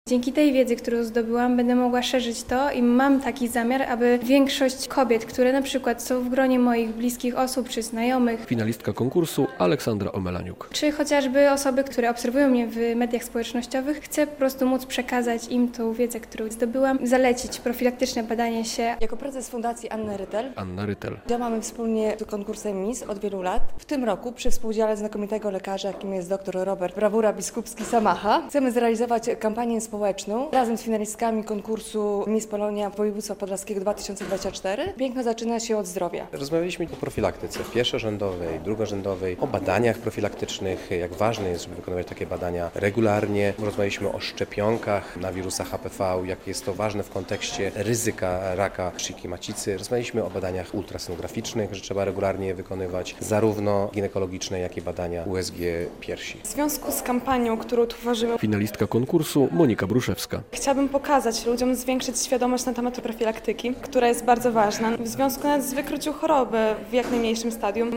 Dzięki tej wiedzy, którą zdobyłam, będę mogła szerzyć to i mam taki zamiar, aby większość kobiet, które na przykład są w gronie moich bliskich osób czy znajomych, Finalistka konkursu Aleksandra Omelaniuk. czy chociażby osoby, które obserwują mnie w mediach społecznościowych, chcę po prostu móc przekazać im tą wiedzę, którą zdobyłam, zalecić profilaktyczne badanie się. Jako prezes Fundacji Anny Rytel Anna Rytel. działamy wspólnie z konkursem Miss od wielu lat. W tym roku przy współudziale znakomitego lekarza, jakim jest dr Robert Brawura Biskupski-Samacha, chcemy zrealizować kampanię społeczną razem z finalistkami konkursu Miss Polonia Województwa Podlaskiego 2024. Piękno zaczyna się od zdrowia. Rozmawialiśmy o profilaktyce pierwszorzędowej, drugorzędowej, o badaniach profilaktycznych, jak ważne jest, żeby wykonywać takie badania regularnie. Rozmawialiśmy o szczepionkach na wirusa HPV, jak jest to ważne w kontekście ryzyka raka szyjki macicy. Rozmawialiśmy o badaniach ultrasonograficznych, że trzeba regularnie je wykonywać, zarówno ginekologiczne, jak i badania USG piersi. W związku z kampanią, którą tworzymy, Finalistka konkursu Monika Bruszewska. chciałabym pokazać ludziom, zwiększyć świadomość na temat profilaktyki, która jest bardzo ważna. W związku nawet z wykryciem choroby w jak najmniejszym stadium